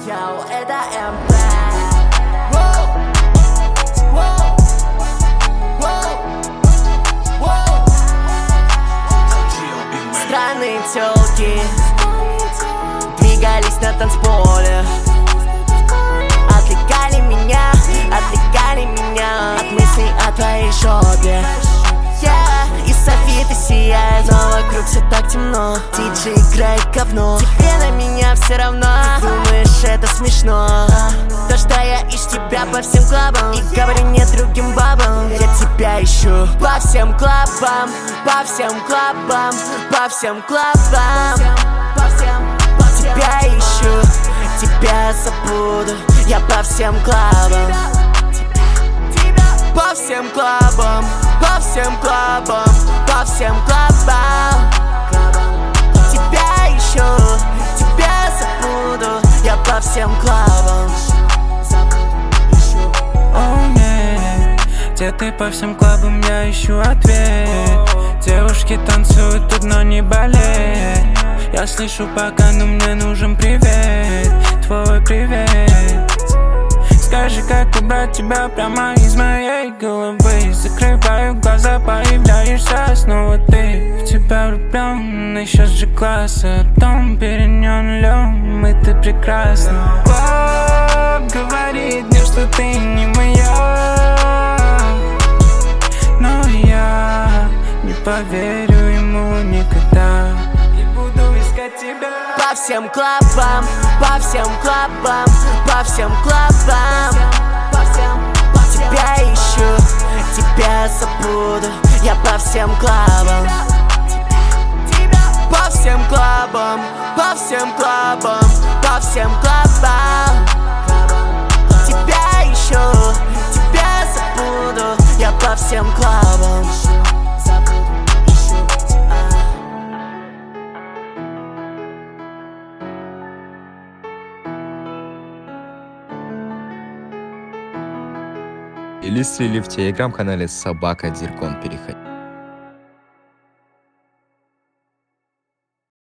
Йоу, это МП. Странные тёлки двигались на танцполе, отвлекали меня от мыслей о твоей жопе. И софиты сияют, но вокруг все так темно. Диджей играет говно, тебе на меня все равно. Ты думаешь, это смешно? То, что я ищу тебя по всем клабам, и говорю нет другим бабам. Я тебя ищу по всем клабам, по всем клабам, по всем клабам. Тебя ищу, тебя забуду, я по всем клабам. По всем клабам, по всем клабам, по всем клабам. Тебя ищу, тебя забуду, я по всем клабам. О, нет, где ты по всем клабам, я ищу ответ. Девушки танцуют тут, но не болеют. Я слышу пока, но мне нужен привет, твой привет. Скажи, как убрать тебя прямо из моей головы. Закрываю глаза, появляешься снова ты. В тебя влюблённый, сейчас же класс, а потом перенён лём, и ты прекрасна. Клаб говорит мне, что ты не моя, но я не поверю ему никогда. И буду искать тебя по всем клабам, по всем клабам, по всем клабам. Тебя ищу, тебя забуду, я по всем клабам. По всем клабам, по всем клабам, по всем клабам. Тебя ищу, тебя забуду, я по всем клабам. Или слили в телеграм-канале Собака Диркон. Переходи.